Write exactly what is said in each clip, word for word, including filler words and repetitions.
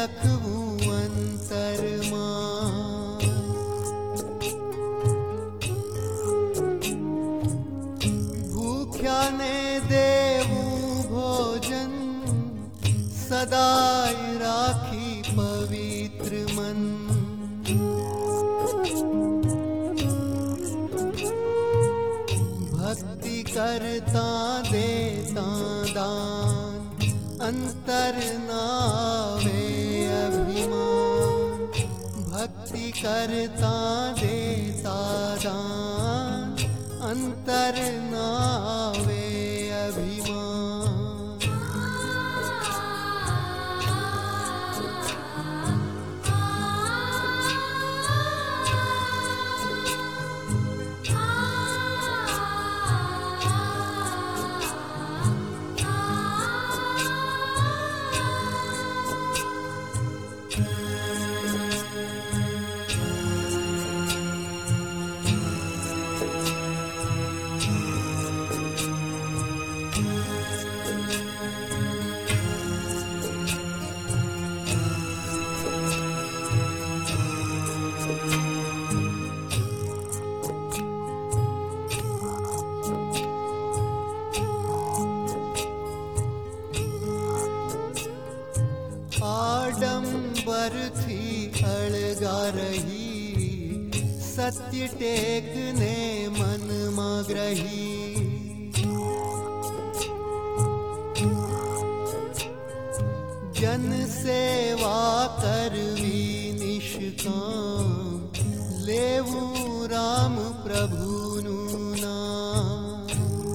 લખવું અંતરમાં, ભૂખ્યાને દેવું ભોજન, સદાય રાખી પવિત્ર મન. ભક્તિ કરતા દેતા દાન, અંતર નાવે અભિમાન. ભક્તિ કરતા દેતા દાન, અંતર નાવે અભિમાન. આડંબરથી અળગા રહી, સત્ય ટેકને મનમાં ગ્રહી. જન સેવા કરવી નિષ્કામ, લેવું રામ પ્રભુનું નામ.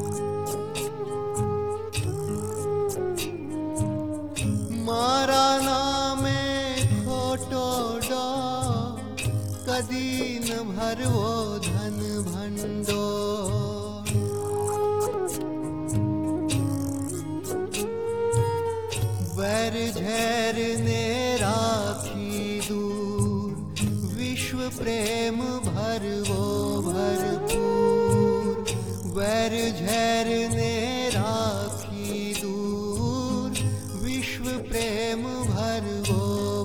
મારા નામે ખોટો ડોર, કદી ન ભરવો ધન ભંડોળ. વેર ઝેર ને રાખી દૂર, વિશ્વ પ્રેમ ભરવો ભરપૂર. વેર ઝેર ને રાખી દૂર, વિશ્વ પ્રેમ ભરવો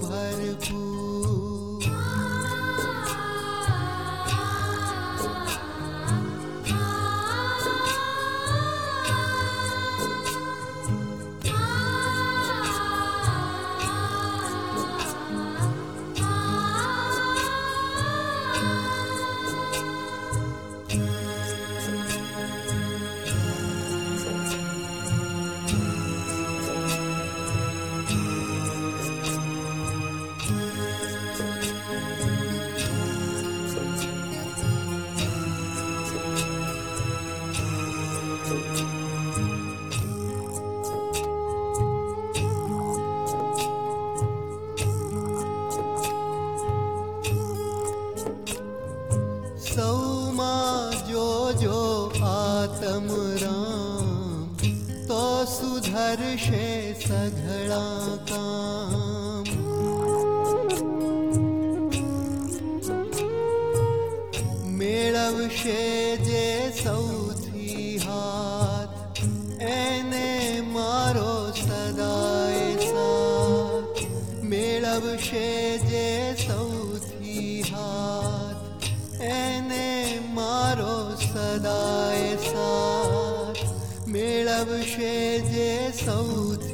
ભરપૂર. સૌમાં જોજો આત્મ રામ, તો સુધરશે સઘળા કામ. મેળવશે જે સૌથી હાથ, એને મારો સદાય સાથ. મેળવશે જે સૌથી હાથ, એને મારો સદાય સાથ. મેળવશે જે સૌથી